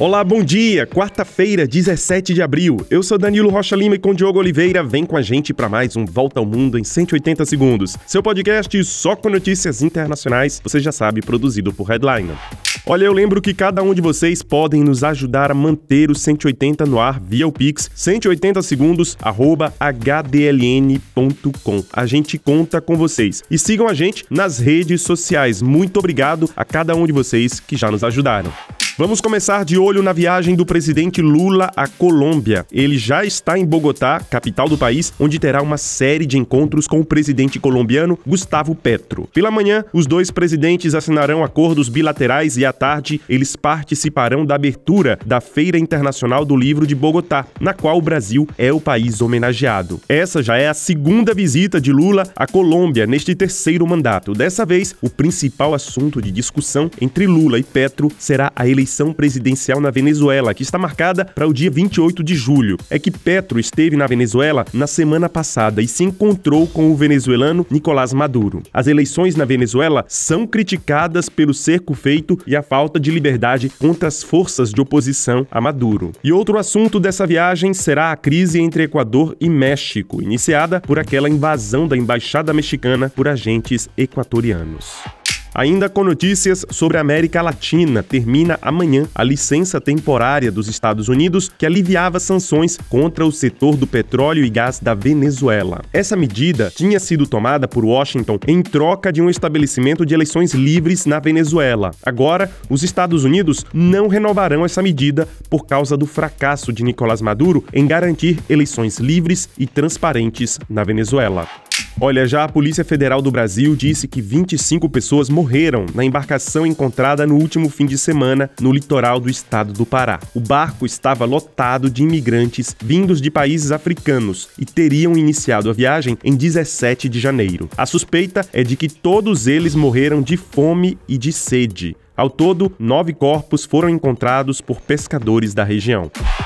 Olá, bom dia! Quarta-feira, 17 de abril. Eu sou Danilo Rocha Lima e com Diogo Oliveira vem com a gente para mais um Volta ao Mundo em 180 segundos. Seu podcast só com notícias internacionais, você já sabe, produzido por Headliner. Olha, eu lembro que cada um de vocês podem nos ajudar a manter o 180 no ar via o Pix 180segundos@hdln.com. A gente conta com vocês. E sigam a gente nas redes sociais. Muito obrigado a cada um de vocês que já nos ajudaram. Vamos começar de olho na viagem do presidente Lula à Colômbia. Ele já está em Bogotá, capital do país, onde terá uma série de encontros com o presidente colombiano Gustavo Petro. Pela manhã, os dois presidentes assinarão acordos bilaterais e à tarde eles participarão da abertura da Feira Internacional do Livro de Bogotá, na qual o Brasil é o país homenageado. Essa já é a segunda visita de Lula à Colômbia neste terceiro mandato. Dessa vez, o principal assunto de discussão entre Lula e Petro será a eleição presidencial na Venezuela, que está marcada para o dia 28 de julho. É que Petro esteve na Venezuela na semana passada e se encontrou com o venezuelano Nicolás Maduro. As eleições na Venezuela são criticadas pelo cerco feito e a falta de liberdade contra as forças de oposição a Maduro. E outro assunto dessa viagem será a crise entre Equador e México, iniciada por aquela invasão da embaixada mexicana por agentes equatorianos. Ainda com notícias sobre a América Latina, termina amanhã a licença temporária dos Estados Unidos que aliviava sanções contra o setor do petróleo e gás da Venezuela. Essa medida tinha sido tomada por Washington em troca de um estabelecimento de eleições livres na Venezuela. Agora, os Estados Unidos não renovarão essa medida por causa do fracasso de Nicolás Maduro em garantir eleições livres e transparentes na Venezuela. Olha, já a Polícia Federal do Brasil disse que 25 pessoas morreram na embarcação encontrada no último fim de semana no litoral do estado do Pará. O barco estava lotado de imigrantes vindos de países africanos e teriam iniciado a viagem em 17 de janeiro. A suspeita é de que todos eles morreram de fome e de sede. Ao todo, 9 corpos foram encontrados por pescadores da região.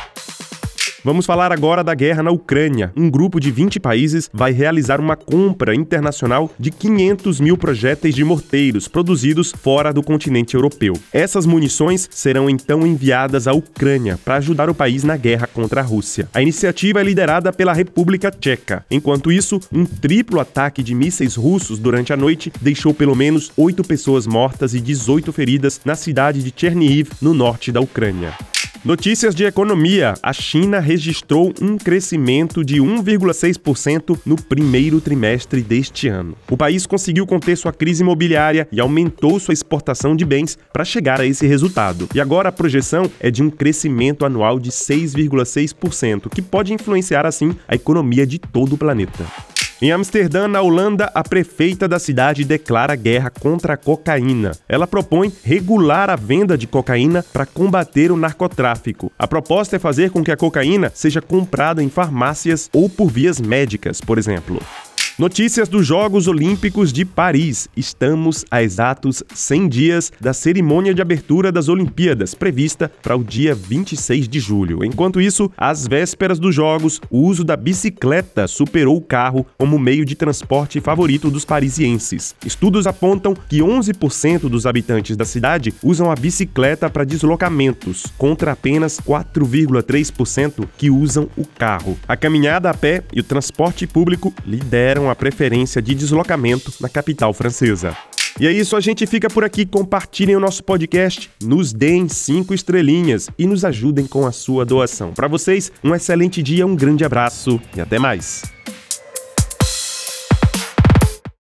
Vamos falar agora da guerra na Ucrânia. Um grupo de 20 países vai realizar uma compra internacional de 500 mil projéteis de morteiros produzidos fora do continente europeu. Essas munições serão então enviadas à Ucrânia para ajudar o país na guerra contra a Rússia. A iniciativa é liderada pela República Tcheca. Enquanto isso, um triplo ataque de mísseis russos durante a noite deixou pelo menos 8 pessoas mortas e 18 feridas na cidade de Chernihiv, no norte da Ucrânia. Notícias de economia. A China registrou um crescimento de 1,6% no primeiro trimestre deste ano. O país conseguiu conter sua crise imobiliária e aumentou sua exportação de bens para chegar a esse resultado. E agora a projeção é de um crescimento anual de 6,6%, que pode influenciar assim a economia de todo o planeta. Em Amsterdã, na Holanda, a prefeita da cidade declara guerra contra a cocaína. Ela propõe regular a venda de cocaína para combater o narcotráfico. A proposta é fazer com que a cocaína seja comprada em farmácias ou por vias médicas, por exemplo. Notícias dos Jogos Olímpicos de Paris. Estamos a exatos 100 dias da cerimônia de abertura das Olimpíadas, prevista para o dia 26 de julho. Enquanto isso, às vésperas dos Jogos, o uso da bicicleta superou o carro como meio de transporte favorito dos parisienses. Estudos apontam que 11% dos habitantes da cidade usam a bicicleta para deslocamentos, contra apenas 4,3% que usam o carro. A caminhada a pé e o transporte público lideram a preferência de deslocamento na capital francesa. E é isso, a gente fica por aqui. Compartilhem o nosso podcast, nos deem 5 estrelinhas e nos ajudem com a sua doação. Para vocês, um excelente dia, um grande abraço e até mais.